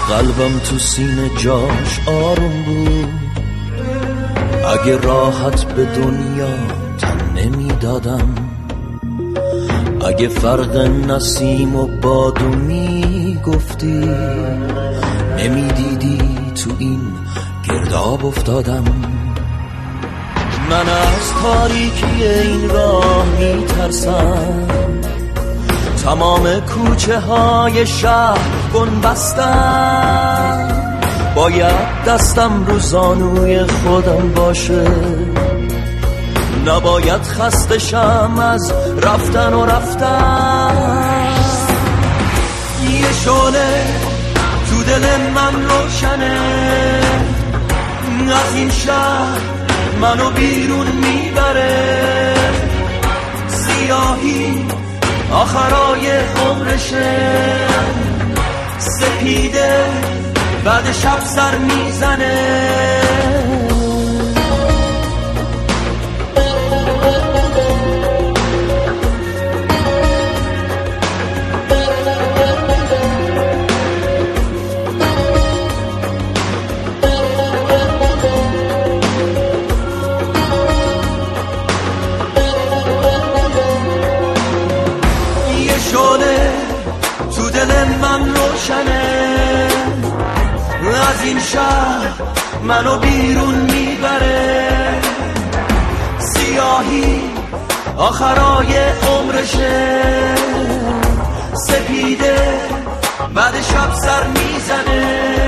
قلبم تو سینه جاش آروم بود، اگه راحت به دنیا تن نمیدادم، اگه فرق نسیم و بادو میگفتی نمیدیدی تو این گرداب افتادم. من از تاریکی این راه میترسم، تمام کوچه های شهر بنبستم، باید دستم رو زانوی خودم باشه، نباید خسته شم از رفتن و رفتن. یه شعله تو دل من روشنه، از این شهر منو بیرون میبره، سیاهی آخرای عمرشه، سپیده بعد شب سر میزنه. تو دل من روشنه، از این شهر منو بیرون میبره، سیاهی آخرای عمرشه، سپیده بعد شب سر میزنه.